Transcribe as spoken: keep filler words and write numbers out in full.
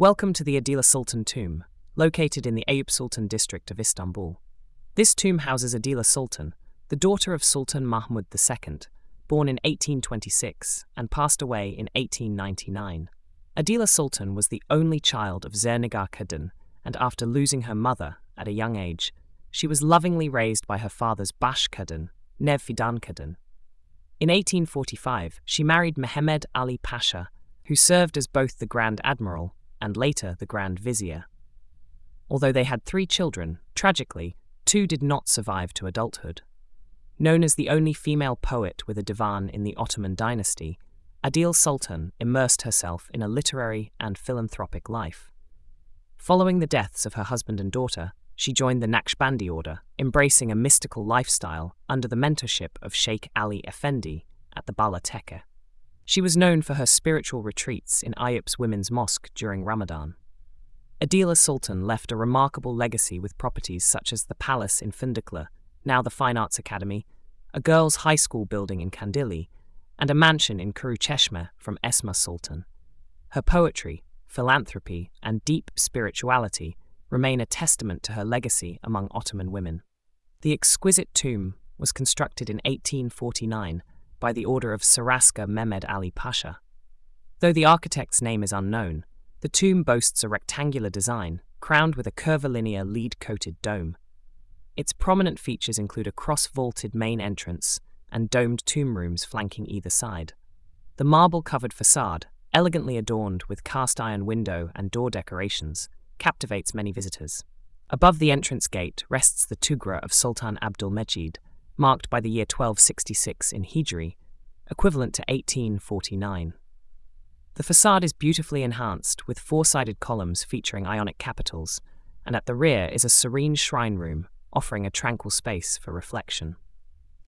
Welcome to the Adila Sultan tomb, located in the Eyüp Sultan district of Istanbul. This tomb houses Adila Sultan, the daughter of Sultan Mahmud the Second, born in eighteen twenty-six and passed away in eighteen ninety-nine. Adila Sultan was the only child of Zernigar Kadın, and after losing her mother at a young age, she was lovingly raised by her father's Baş Kadın, Nev Fidan Kadın. In eighteen forty-five, she married Mehmed Ali Pasha, who served as both the Grand Admiral and later the Grand Vizier. Although they had three children, tragically, two did not survive to adulthood. Known as the only female poet with a divan in the Ottoman dynasty, Adil Sultan immersed herself in a literary and philanthropic life. Following the deaths of her husband and daughter, she joined the Naqshbandi order, embracing a mystical lifestyle under the mentorship of Sheikh Ali Effendi at the Bala Tekke. She was known for her spiritual retreats in Eyüp's Women's Mosque during Ramadan. Adila Sultan left a remarkable legacy with properties such as the palace in Fındıklı, now the Fine Arts Academy, a girls' high school building in Kandilli, and a mansion in Kuruçeşme from Esma Sultan. Her poetry, philanthropy, and deep spirituality remain a testament to her legacy among Ottoman women. The exquisite tomb was constructed in eighteen forty-nine by the order of Saraska Mehmed Ali Pasha. Though the architect's name is unknown, the tomb boasts a rectangular design, crowned with a curvilinear lead-coated dome. Its prominent features include a cross-vaulted main entrance and domed tomb rooms flanking either side. The marble-covered facade, elegantly adorned with cast-iron window and door decorations, captivates many visitors. Above the entrance gate rests the Tugra of Sultan Abdülmecid, marked by the year twelve sixty-six in Hijri, equivalent to eighteen forty-nine. The facade is beautifully enhanced with four-sided columns featuring Ionic capitals, and at the rear is a serene shrine room offering a tranquil space for reflection.